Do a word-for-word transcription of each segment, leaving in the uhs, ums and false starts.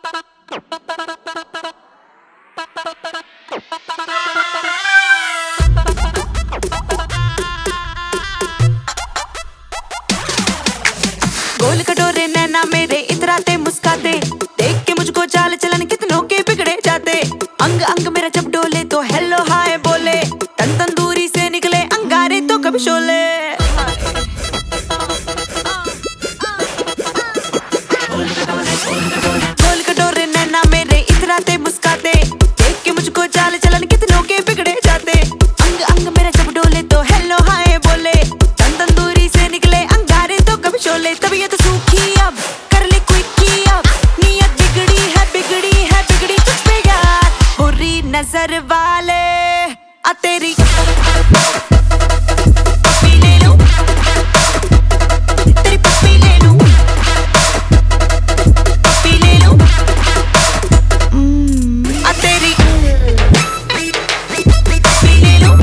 गोल कटोरे नैना मेरे इतराते मुस्काते, देख के मुझको चाल चलन कितनों के बिगड़े जाते। अंग अंग मेरा जब डोले तो हेलो हाय बोले, तन तंदूरी से निकले अंगारे तो कभी शोले। गोल कटोरे नैना मेरे इतराते मुस्काते, देख के मुझको चाल चलन कितनों के बिगड़े जाते। अंग अंग मेरा जब डोले तो हेलो हाय बोले, तन तंदूरी से निकले अंगारे तो कभी शोले। तबीयत सूखी अब कर ले क्विकी, अब नीयत बिगड़ी है बिगड़ी है बिगड़ी तुझ पे यार। बुरी नजर वाले आ तेरी पप्पी ले लूं, तेरी पप्पी ले लूं, पप्पी ले लूं, आ तेरी पप्पी ले लूं,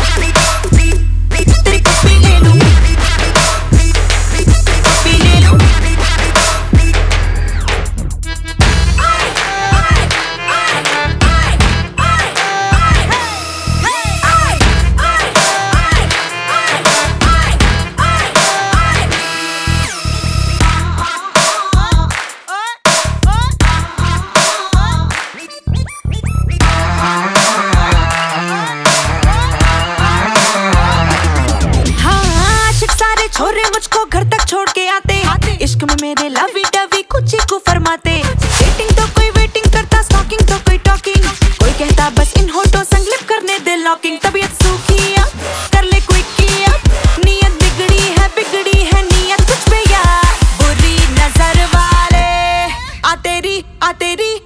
तेरी पप्पी ले लूं, पप्पी ले लूं। छोरे मुझको घर तक छोड़ के आते, इश्क में मेरे लवी डवी कुछ ही को फरमाते। डेटिंग तो कोई वेटिंग करता, स्टॉकिंग तो कोई टॉकिंग, कोई कहता बस इन होठों संग लिप करने दे लॉकिंग। तबीयत सूखी अब कर ले क्विकी, अब नीयत बिगड़ी है बिगड़ी है नीयत तुझ पे यार। बुरी नजर वाले आ तेरी आ तेरी